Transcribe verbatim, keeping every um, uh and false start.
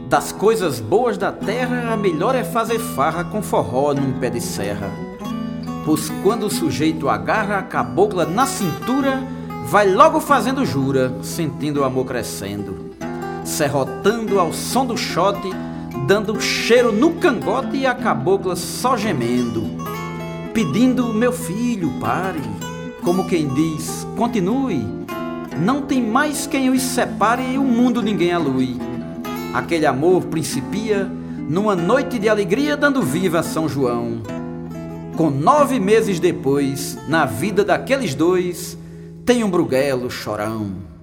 Das coisas boas da terra, a melhor é fazer farra com forró num pé de serra. Pois quando o sujeito agarra a cabocla na cintura, vai logo fazendo jura, sentindo o amor crescendo, serrotando ao som do xote, dando cheiro no cangote e a cabocla só gemendo, pedindo: meu filho, pare, como quem diz, continue, não tem mais quem os separe e o mundo ninguém alui. Aquele amor principia numa noite de alegria, dando viva a São João. Com nove meses depois, na vida daqueles dois, tem um bruguelo chorão.